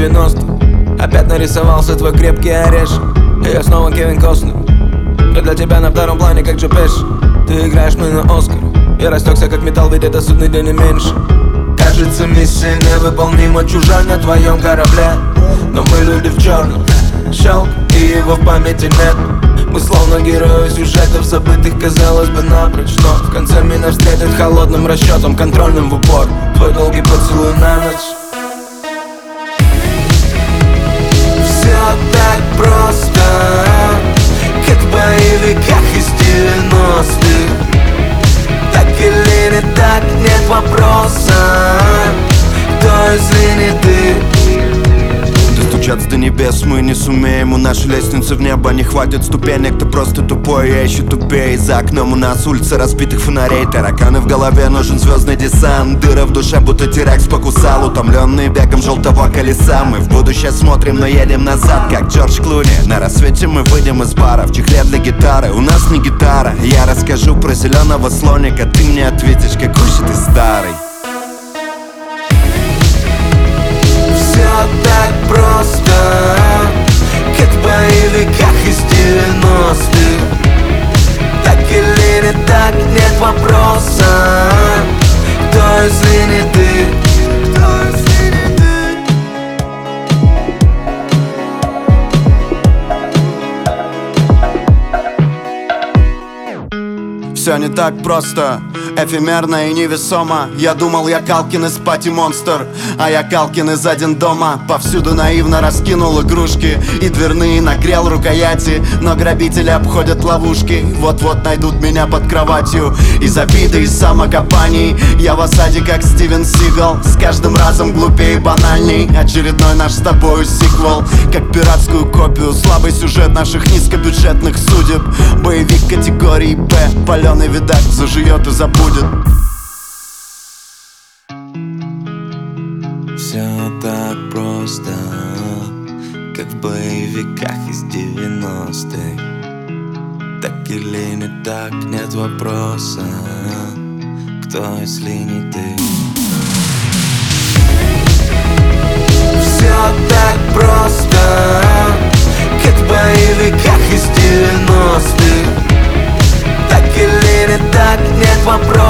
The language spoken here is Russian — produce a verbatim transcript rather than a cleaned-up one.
девяностых. Опять нарисовался твой крепкий орешек, и я снова Кевин Костнер. Я для тебя на втором плане, как Джо Пеши. Ты играешь мне на Оскар. Я растекся как металл, ведь это судный день и меньше. Кажется, миссия невыполнима, чужой на твоем корабле. Но мы люди в черном, щелк, и его в памяти нет. Мы словно герои сюжетов, забытых, казалось бы, напрочь. Но в конце меня встретит холодным расчетом, контрольным в упор. Твой долгий поцелуй на ночь. Все так просто, как в боевиках из девяностых. Так или не так, нет вопроса, кто если не ты? Достучаться до небес мы не сумеем. У нашей лестницы в небо не хватит ступенек. Ты просто тупой, я еще тупее. За окном у нас улица разбитых фонарей. Тараканы в голове, нужен звездный десант. Дыра в душе, будто тирекс покусал. Утомленные бегом желтого колеса. Мы в будущее смотрим, но едем назад, как Джордж Клуни. На рассвете мы выйдем из бара в чехле для гитары. У нас не гитара. Я расскажу про зеленого слоника. Ты мне ответишь, какой же ты старый. Так просто, как в боевиках из девяностых. Так или не так, нет вопроса, кто если не ты? Кто если не ты? Все не так просто, эфемерно и невесомо. Я думал, я Калкин из Пати Монстр, а я Калкин из Один дома. Повсюду наивно раскинул игрушки и дверные нагрел рукояти. Но грабители обходят ловушки, вот-вот найдут меня под кроватью. Из обиды, из самокопаний я в осаде, как Стивен Сигал. С каждым разом глупее и банальней. Очередной наш с тобою сиквел, как пиратскую копию. Слабый сюжет наших низкобюджетных судеб. Боевик категории Б, паленый видак зажует и забудет. Все так просто, как в боевиках из девяностых. Так или не так, нет вопроса, кто если не ты? Все так просто, как в боевиках из девяностых. Так или не так, нет вопроса.